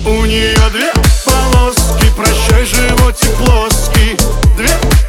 У нее две полоски, прощай, животик плоский. Две